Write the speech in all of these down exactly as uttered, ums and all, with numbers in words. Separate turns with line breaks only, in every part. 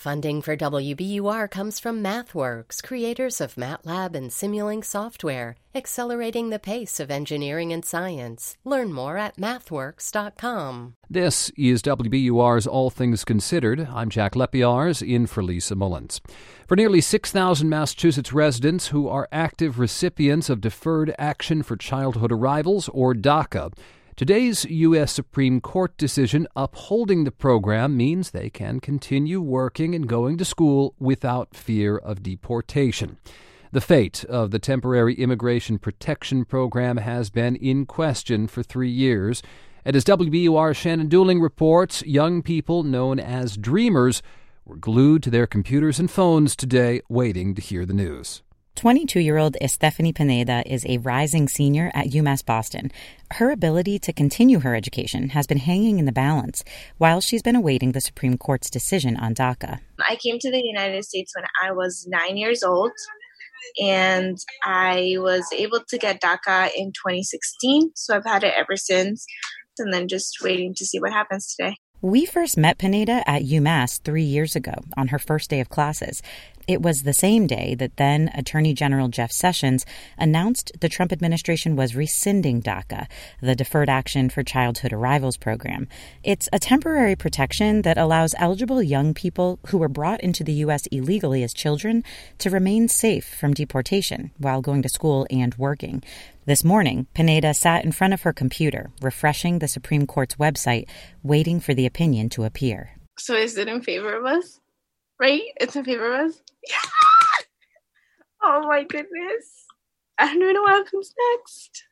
Funding for W B U R comes from MathWorks, creators of MATLAB and Simulink software, accelerating the pace of engineering and science. Learn more at mathworks dot com.
This is W B U R's All Things Considered. I'm Jack Lepiarz, in for Lisa Mullins. For nearly six thousand Massachusetts residents who are active recipients of Deferred Action for Childhood Arrivals, or DACA, today's U S Supreme Court decision upholding the program means they can continue working and going to school without fear of deportation. The fate of the Temporary Immigration Protection Program has been in question for three years. And as W B U R's Shannon Dooling reports, young people known as Dreamers were glued to their computers and phones today waiting to hear the news.
twenty-two-year-old Estefany Pineda is a rising senior at UMass Boston. Her ability to continue her education has been hanging in the balance while she's been awaiting the Supreme Court's decision on DACA.
I came to the United States when I was nine years old, and I was able to get DACA in twenty sixteen, so I've had it ever since, and then just waiting to see what happens today.
We first met Pineda at UMass three years ago on her first day of classes. It was the same day that then Attorney General Jeff Sessions announced the Trump administration was rescinding DACA, the Deferred Action for Childhood Arrivals program. It's a temporary protection that allows eligible young people who were brought into the U S illegally as children to remain safe from deportation while going to school and working. This morning, Pineda sat in front of her computer, refreshing the Supreme Court's website, waiting for the opinion to appear.
So is it in favor of us? Right? It's in favor of us? Yeah! Oh my goodness. I don't even know what comes next.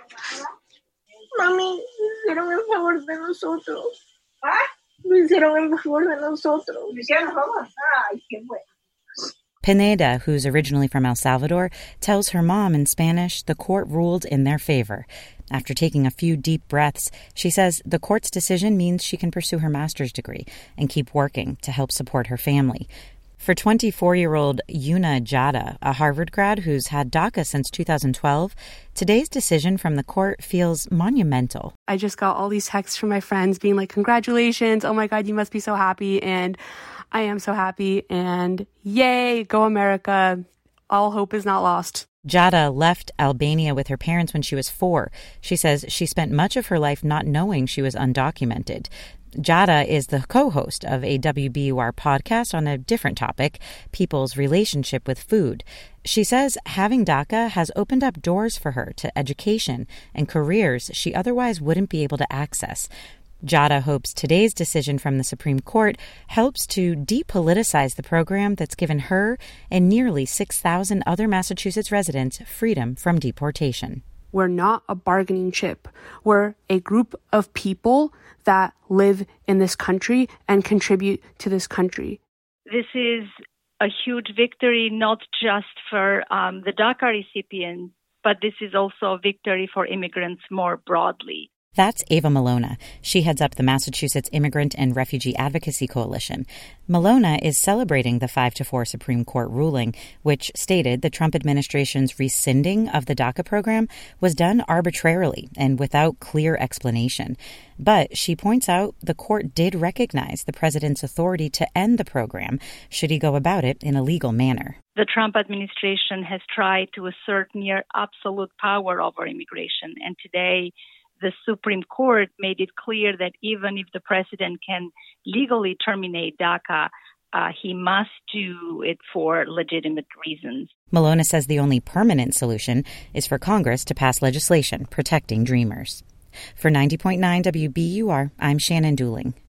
Mami, hicieron el favor de nosotros. ¿Ah? Hicieron el favor de nosotros. Hicieron el favor? Ay, qué bueno.
Pineda, who's originally from El Salvador, tells her mom in Spanish the court ruled in their favor. After taking a few deep breaths, she says the court's decision means she can pursue her master's degree and keep working to help support her family. For twenty-four-year-old Yuna Jada, a Harvard grad who's had DACA since two thousand twelve, today's decision from the court feels monumental.
I just got all these texts from my friends being like, congratulations, oh my God, you must be so happy, and I am so happy, and yay, go America, all hope is not lost.
Jada left Albania with her parents when she was four. She says she spent much of her life not knowing she was undocumented. Jada is the co-host of a W B U R podcast on a different topic, people's relationship with food. She says having DACA has opened up doors for her to education and careers she otherwise wouldn't be able to access. Jada hopes today's decision from the Supreme Court helps to depoliticize the program that's given her and nearly six thousand other Massachusetts residents freedom from deportation.
We're not a bargaining chip. We're a group of people that live in this country and contribute to this country.
This is a huge victory, not just for um, the DACA recipients, but this is also a victory for immigrants more broadly.
That's Ava Malona. She heads up the Massachusetts Immigrant and Refugee Advocacy Coalition. Malona is celebrating the five to four Supreme Court ruling, which stated the Trump administration's rescinding of the DACA program was done arbitrarily and without clear explanation. But she points out the court did recognize the president's authority to end the program should he go about it in a legal manner.
The Trump administration has tried to assert near absolute power over immigration, and today the Supreme Court made it clear that even if the president can legally terminate DACA, uh, he must do it for legitimate reasons.
Malona says the only permanent solution is for Congress to pass legislation protecting Dreamers. For ninety point nine W B U R, I'm Shannon Dooling.